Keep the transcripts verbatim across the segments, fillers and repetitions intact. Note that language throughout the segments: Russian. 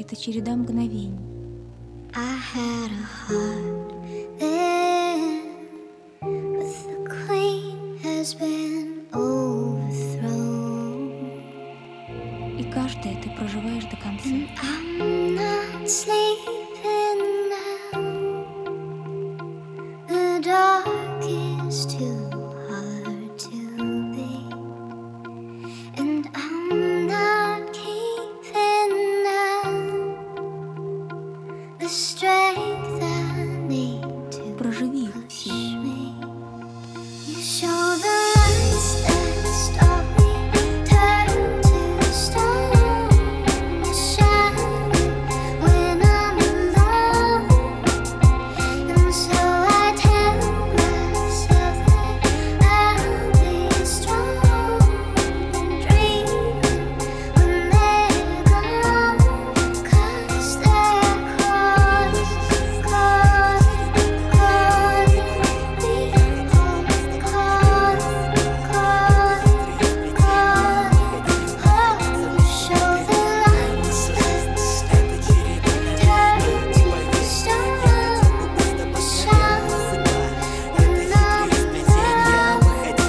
это череда мгновений. I had a heart then, but the queen has been overthrown. И каждое ты проживаешь до конца. I'm not sleeping now. The dark is too hard to beat, and I'm not keeping now the strength I need to Проживи их push все. me. You show the lights that stop me, turn to stone. You shine when I'm alone, and so I tell myself that I'll be strong and dream when they're gone, 'cause they're cross, cross, cross me, cross, cross, cross. Oh, show the lights that stop, turn to stone, shine when I'm alone.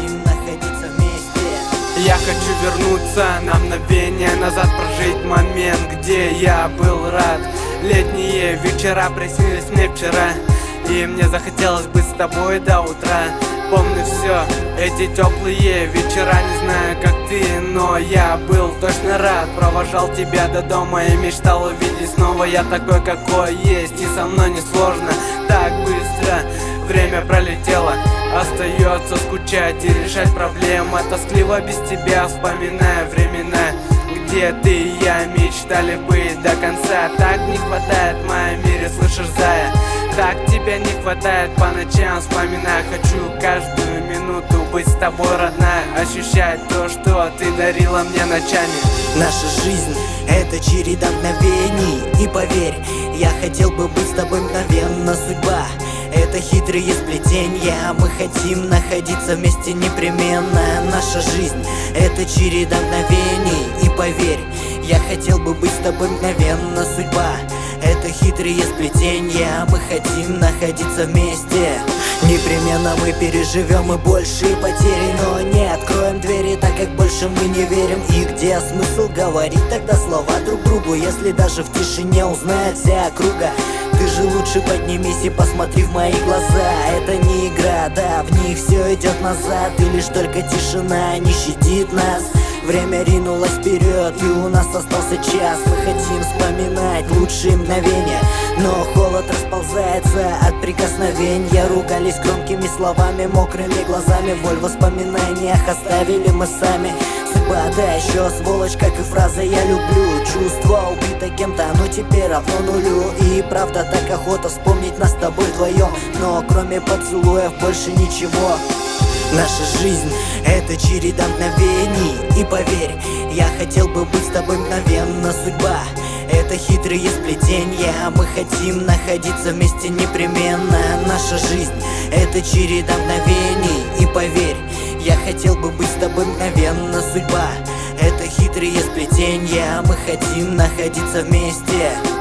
Я хочу вернуться на мгновение назад, прожить момент, где я был рад. Летние вечера приснились мне вчера, и мне захотелось быть с тобой до утра. Помню все эти теплые вечера, не знаю как ты, но я был точно рад. Провожал тебя до дома и мечтал увидеть снова. Я такой какой есть, и со мной не сложно. Так быстро время пролетело, остается скучать и решать проблемы. Тоскливо без тебя, вспоминая времена, где ты и я мечтали быть до конца. Так не хватает в моем мире, слышишь, зая? Так тебя не хватает по ночам, вспоминаю. Хочу каждую минуту быть с тобой, родная, ощущать то, что ты дарила мне ночами. Наша жизнь — это череда мгновений. И поверь, я хотел бы быть с тобой мгновенно. Судьба — это хитрые сплетения. Мы хотим находиться вместе непременно. Наша жизнь — это череда мгновений. И поверь, я хотел бы быть с тобой мгновенно. Судьба — это хитрые сплетения. Мы хотим находиться вместе. Непременно мы переживем и большие потери, но не откроем двери, так как больше мы не верим. И где смысл говорить тогда слова друг другу, если даже в тишине узнает вся округа? Ты же лучше поднимись и посмотри в мои глаза. Это не игра, да, в них все идет назад, и лишь только тишина не щадит нас. Время ринулось вперед, и у нас остался час. Мы хотим вспоминать лучшие мгновения, но холод расползается от прикосновения. Ругались громкими словами, мокрыми глазами. Боль в воспоминаниях оставили мы сами. Судьба, да, еще сволочь, как и фраза «я люблю». Чувство убито кем-то, но теперь равно нулю. И правда так охота вспомнить нас с тобой вдвоем, но кроме поцелуев больше ничего. Наша жизнь — это череда мгновений. И поверь, я хотел бы быть с тобой мгновенно. Судьба — это хитрые сплетения. Мы хотим находиться вместе непременно. Наша жизнь — это череда мгновений. И поверь, я хотел бы быть с тобой мгновенно. Судьба — это хитрые сплетения. Мы хотим находиться вместе.